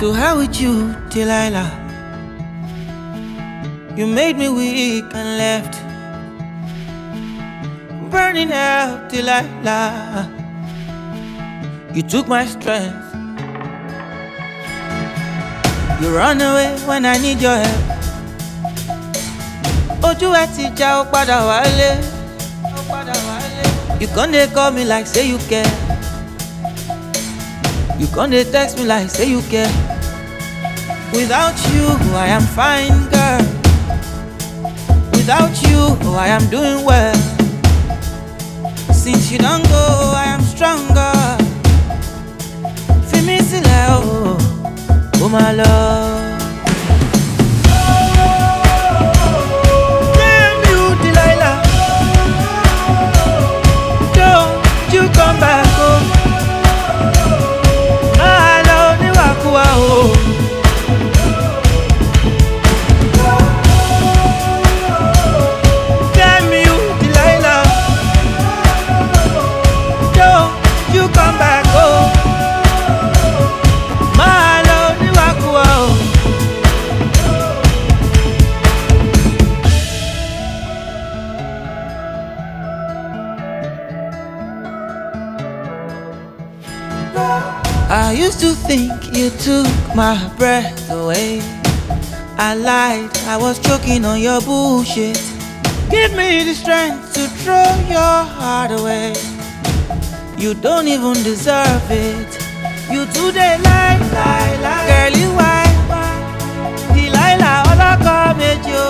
To hell with you, Delilah. You made me weak and left burning out, Delilah. You took my strength. You run away when I need your help. Ojú ẹ ti já ó padà wálé. You can't dey call me like say you care. You can't dey text me like say you care. Without you, I am fine, girl. Without you, I am doing well. Since you don't go, I am stronger. Feel me sílẹ̀, oh my love. Damn you, Delilah. Don't you come back, oh. My love, ni wakuwa, oh. I used to think you took my breath away. I lied, I was choking on your bullshit. Give me the strength to throw your heart away. You don't even deserve it. You today lie. Girlie, why? Delilah, oloko mejo.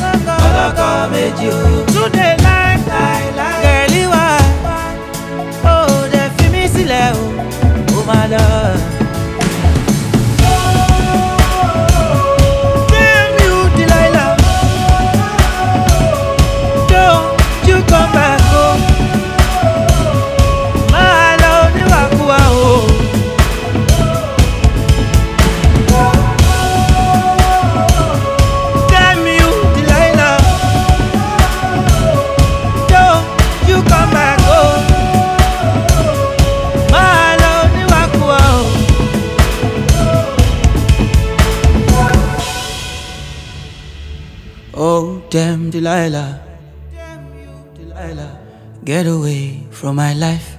You today lie. Girlie, why? Oh, they feel me sílẹ̀, oh my love. Damn you, Delilah. Don't you come back, oh. My love, ni wakuwa, oh. Damn you, Delilah. Don't you come back, oh. Oh, damn, Delilah. Get away from my life.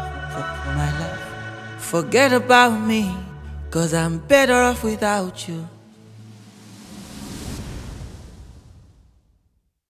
From my life. Forget about me, 'cause I'm better off without you.